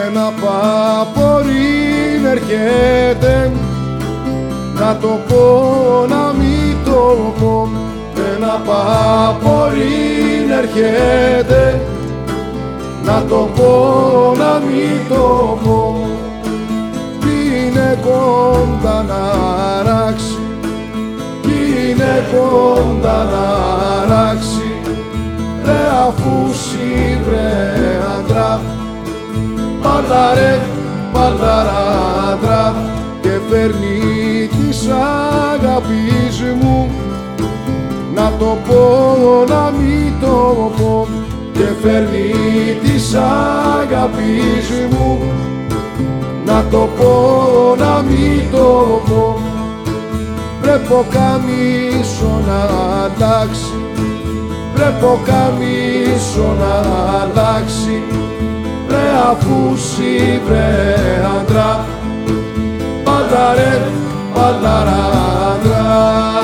ένα παπορήν έρχεται, να το πω να μην το πω. Ένα παπορήν έρχεται, να το πω να μην το πω. Είναι κοντά να ράξει, είναι κοντά να ράξει, ρε αφούσι βρε άντρα, παλάρε, παλαράντρα, και φέρνει της αγάπης μου, να το πω να μην το πω, και φέρνει της αγάπης μου, να το πω να μην το πω. Πρέπει καμίσο να αλλάξει, πρέπει καμίσο να αλλάξει, ρε αφούσι βρε άντρα, παλαρέ, παλαράντρα.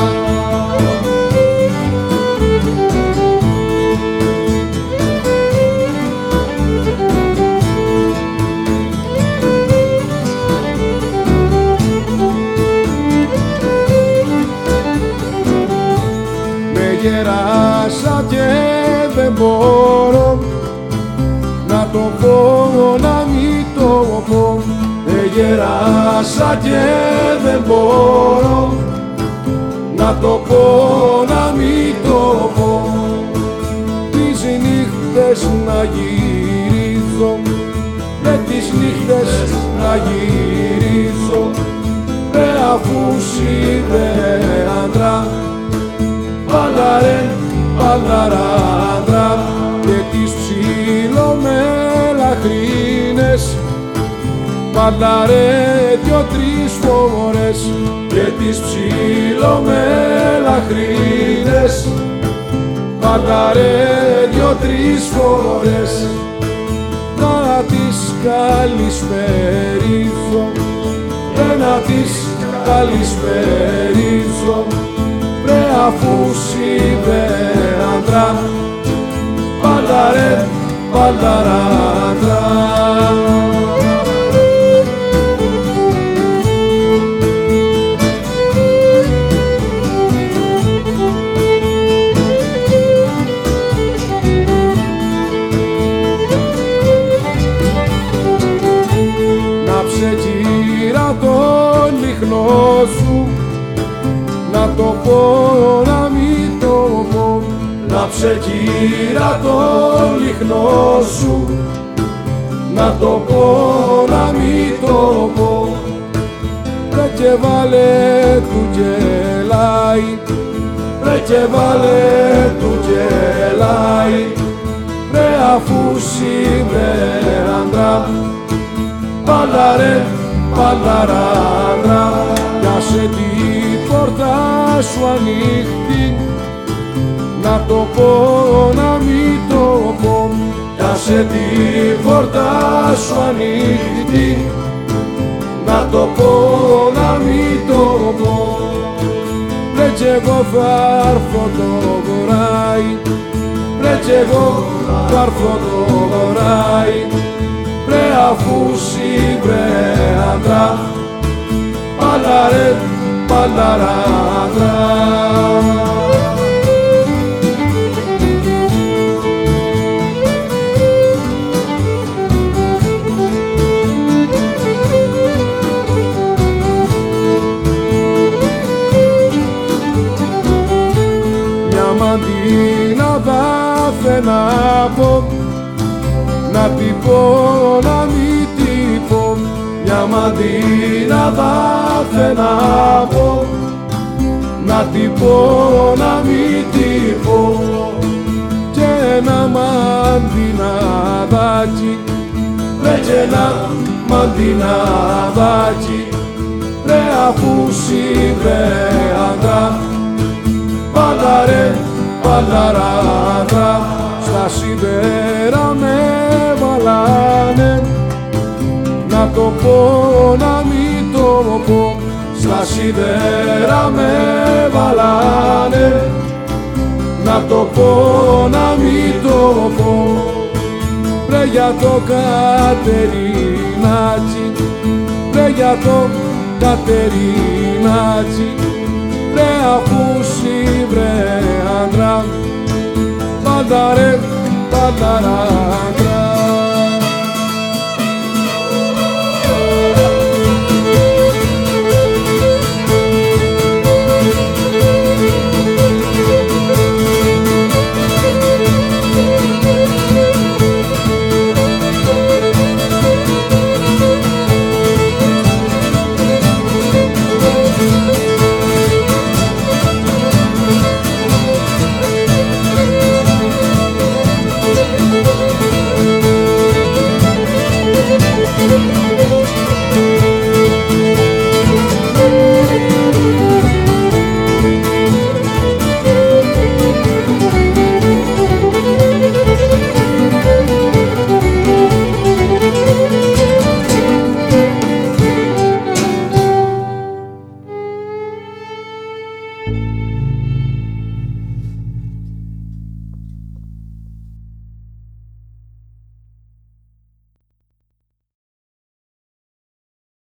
Γεράσα και δεν μπορώ να το πω να μην το πω. Γεράσα και δεν μπορώ να το πω να μην το πω. Τις νύχτες να γυρίζω, με τις νύχτες να γυρίζω, ρε αφούσι βρε άντρα, παλαρέ, παλαράντρα, και τις ψιλομελαχρίνες, παλαρέ δυο-τρεις φορές, και τις ψιλομελαχρίνες, παλαρέ δυο-τρεις φορές. Να τις καλησπερίζω, να τις καλησπερίζω, ρε αφούσι βρε άντρα, παλαρέ, παλαράντρα. Να ψεκύρα το λιχνό σου, να το πω να μην το πω. Να ψεκύρα το λιχνό σου, να το πω να μην το πω. Ρε και βάλε του γελάει, ρε και βάλε του γελάει, ρε αφούσι βρε άντρα, παλαρέ, παλαράντρα, πιάσε την πόρτα σου ανοιχτή, να το πω να μην το πω. Πιάσε την πόρτα σου ανοιχτή, να το πω να μην το πω. Ρε κι εγώ θα έρθω το βορράει, ρε κι εγώ θα έρθω το βορράει, ρε αφούσι βρε άντρα, παλαρέ, παλαράντρα. Μαντίνα δάθε να πω, να την πω να μην την πω. Μια μαντίνα δάθε να πω, να την πω να μην την πω. Και ένα μαντιναδάκι, ρε και ένα μαντιναδάκι, ρε αφούσι βρε άντρα, παλαρέ, παλαράντρα, στα σίδερα με βάλανε, να το πω να μην το πω. Στα σίδερα με βάλανε, να το πω να μην το πω. Ρε για το Κατερί και για το Κατερινάτσι, βρε αφούσι βρε άντρα, πάντα ρε, πάντα ρά.